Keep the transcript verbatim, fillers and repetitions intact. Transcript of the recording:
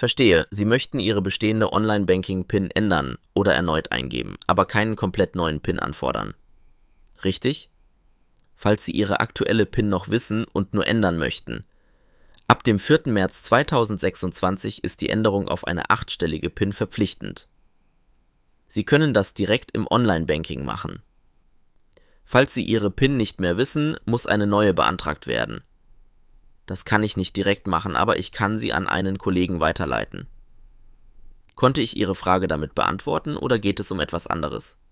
Verstehe, Sie möchten Ihre bestehende Online-Banking-PIN ändern oder erneut eingeben, aber keinen komplett neuen PIN anfordern. Richtig? Falls Sie Ihre aktuelle PIN noch wissen und nur ändern möchten. Ab dem vierten März zweitausendsechsundzwanzig ist die Änderung auf eine achtstellige PIN verpflichtend. Sie können das direkt im Online-Banking machen. Falls Sie Ihre PIN nicht mehr wissen, muss eine neue beantragt werden. Das kann ich nicht direkt machen, aber ich kann Sie an einen Kollegen weiterleiten. Konnte ich Ihre Frage damit beantworten oder geht es um etwas anderes?